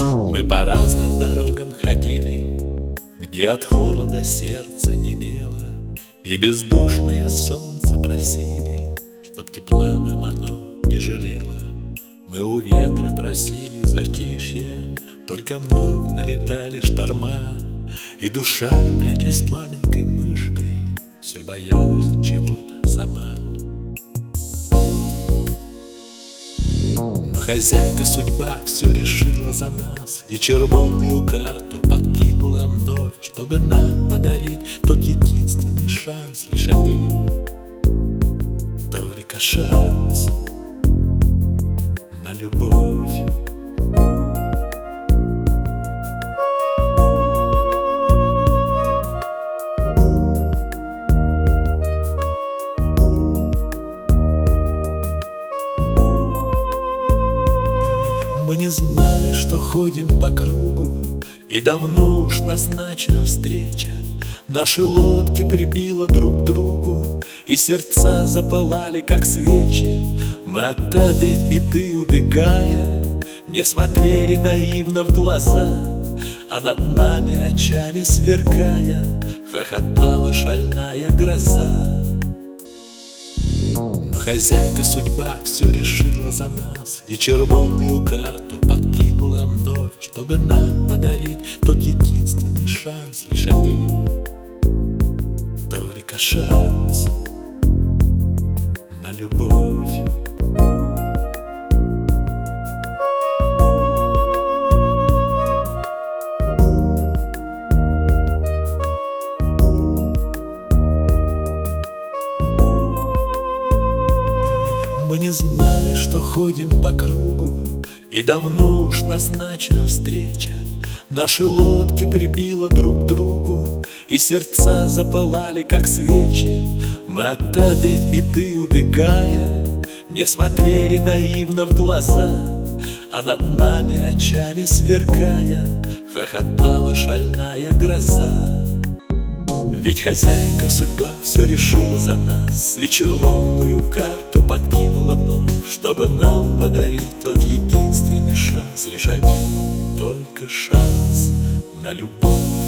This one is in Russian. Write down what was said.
Мы по разным дорогам ходили, где от холода сердце немело, и бездушное солнце просили, чтоб тепла нам оно не жалело. Мы у ветра просили затишье, только вновь налетали шторма, и душа, прячась маленькой мышкой, все боялась чего-то сама. Но хозяйка судьба все решила за нас, и червонную карту подкинула вновь, чтобы нам подарить тот единственный шанс, лишь один, только шанс на любовь. Мы не знали, что ходим по кругу, и давно уж назначена встреча. Наши лодки прибило друг к другу, и сердца запылали, как свечи. Мы от этой беды убегая, не смотрели наивно в глаза, а над нами очами сверкая хохотала шальная гроза. Но хозяйка судьба все решила за нас, и червонную карту подкинула вновь, чтобы нам подарить тот единственный шанс, лишь один, только шанс на любовь. Мы не знали, что ходим по кругу, и давно уж назначена встреча. Наши лодки прибило друг к другу, и сердца запылали, как свечи. Мы от этой беды убегая, не смотрели наивно в глаза, а над нами очами сверкая хохотала шальная гроза. Ведь хозяйка судьба все решила за нас, и червонную карту подкинула вновь, чтобы нам подарить тот единственный шанс, лишь один, только шанс на любовь.